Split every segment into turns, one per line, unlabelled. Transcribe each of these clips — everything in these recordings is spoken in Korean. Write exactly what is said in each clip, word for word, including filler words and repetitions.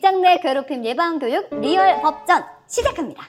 직장 내 괴롭힘 예방 교육 리얼 법전 시작합니다.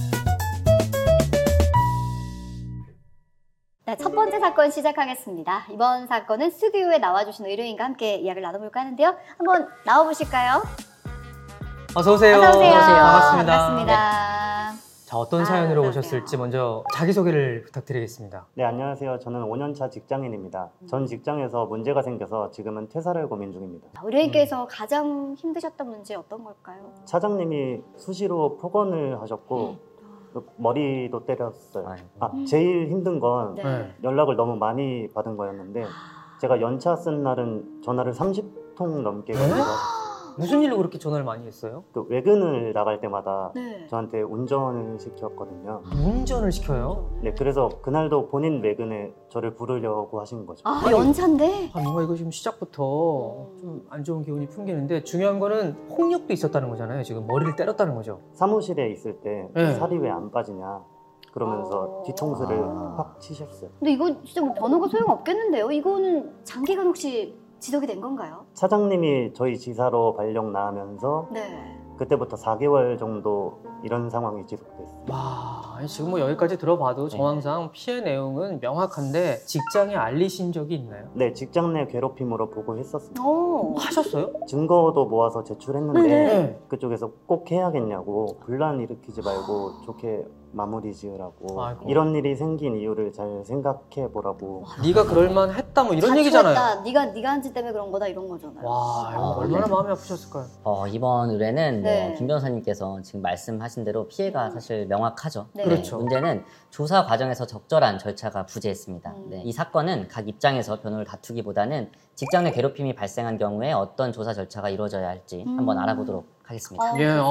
네, 첫 번째 사건 시작하겠습니다. 이번 사건은 스튜디오에 나와주신 의뢰인과 함께 이야기를 나눠볼까 하는데요. 한번 나와보실까요?
어서 오세요.
어서 오세요.
반갑습니다.
반갑습니다.
자, 어떤
아,
사연으로
그러세요.
오셨을지 먼저 자기소개를 부탁드리겠습니다.
네, 안녕하세요. 저는 오 년 차 직장인입니다. 전 직장에서 문제가 생겨서 지금은 퇴사를 고민 중입니다.
의뢰인께서 가장 힘드셨던 문제 어떤 걸까요?
차장님이 수시로 폭언을 하셨고 그 머리도 때렸어요.
아이고.
아, 제일 힘든 건
네.
네.
연락을 너무 많이 받은 거였는데 제가 연차 쓴 날은 전화를 삼십 통 넘게
네?
받아서
무슨 일로 그렇게 전화를 많이 했어요?
그 외근을 나갈 때마다
네.
저한테 운전을 시켰거든요.
운전을 시켜요?
네, 그래서 그날도 본인 외근에 저를 부르려고 하신 거죠.
아, 연차인데?
아, 뭔가 이거 지금 시작부터 좀 안 좋은 기운이 풍기는데 중요한 거는 폭력도 있었다는 거잖아요. 지금 머리를 때렸다는 거죠.
사무실에 있을 때
네.
살이 왜 안 빠지냐 그러면서
어.
뒤통수를
아.
확 치셨어요.
근데 이거 진짜 뭐 번호가 소용없겠는데요? 이거는 장기간 혹시 지속이 된 건가요?
차장님이 저희 지사로 발령 나면서
네.
그때부터 사 개월 정도 이런 상황이 지속됐어요.
와, 아니, 지금 뭐 여기까지 들어봐도 정황상 피해 내용은 명확한데 직장에 알리신 적이 있나요?
네, 직장 내 괴롭힘으로 보고했었어요.
오.
하셨어요?
증거도 모아서 제출했는데
네네.
그쪽에서 꼭 해야겠냐고 분란 일으키지 말고 좋게 마무리 지으라고
아이고.
이런 일이 생긴 이유를 잘 생각해 보라고.
네가 그럴만 했다 뭐 이런 얘기잖아요.
자초했다. 네가 네가 한 짓 때문에 그런 거다 이런 거잖아요.
와, 이거
아,
얼마나
네.
마음이 아프셨을까요?
어, 이번 의뢰는
네.
뭐 김 변호사님께서 지금 말씀하신 대로 피해가 사실 명확하죠.
네.
그렇죠.
문제는 조사 과정에서 적절한 절차가 부재했습니다.
음.
네, 이 사건은 각 입장에서 변호를 다투기보다는 직장 내 괴롭힘이 발생한 경우에 어떤 조사 절차가 이루어져야 할지
음.
한번 알아보도록 하겠습니다.
어.
예,